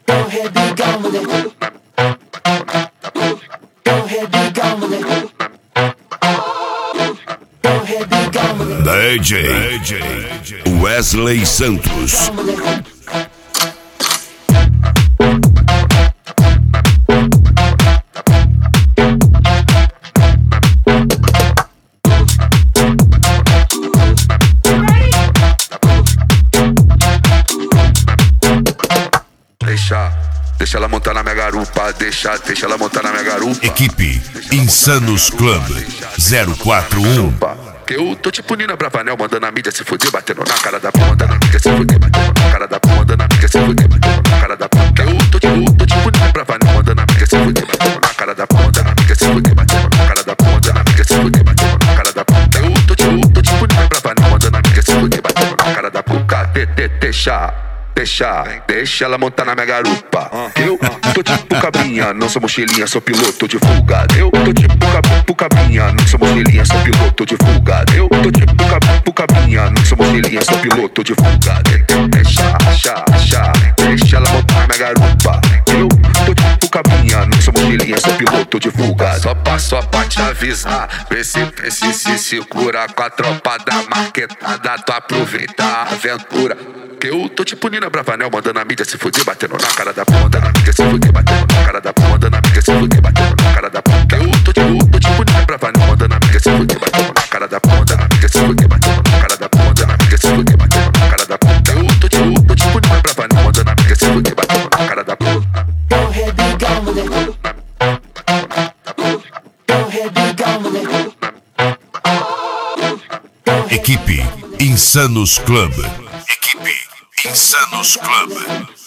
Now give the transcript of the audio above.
Go ahead, be gone with it. Go ahead, be gone with it. Go ahead, be gone with it. DJ Wesley Santos. Deixa ela montar na minha garupa, deixa ela montar na minha garupa. Equipe Insanos Club 041. Que eu tô tipo Nina Bravanel, mandando a mídia se fuder, batendo na cara da porra, mandando a mídia se fuder, batendo na cara da porra, mandando a mídia se fuder, batendo na cara da porra. Que eu tô tipo Nina Bravanel, mandando a mídia se fuder, batendo na cara da porra, mandando a mídia se fuder, batendo na cara da porra, mandando a mídia se fuder, batendo na cara da porra. Que eu tô tipo Nina Bravanel, mandando a mídia se fuder, batendo na cara da porra. Deixa ela montar na minha garupa. Eu tô tipo cabrinha, não sou mochilinha, sou piloto de fuga. Eu tô tipo cabrinha, não sou mochilinha, sou piloto de fuga. Eu tô tipo cabrinha, não sou mochilinha, sou piloto de fuga. Deixa ela montar na minha garupa. Eu tô tipo cabrinha, não sou mochilinha, sou piloto de fuga. Só pra te avisar, vê se segura com a tropa da marquetada. Tu aproveita a aventura. Que eu tô tipo Nina Bravanel, mandando a mídia se fuder, batendo na cara da porra, mandando a mídia se fuder, batendo na cara da porra, mandando a mídia se fuder, batendo na cara da porra. Que eu tô tipo Nina Bravanel, mandando a mídia se fuder, batendo na cara da porra, mandando a mídia se fuder, batendo na cara da porra, mandando a mídia se fuder, batendo na cara da porra. Que eu tô tipo Nina Bravanel, mandando a mídia se fuder, batendo na cara da porra. Go ahead, be gone with it. Go ahead, be gone with it. Equipe Insanos Club. Equipe Insanos Club.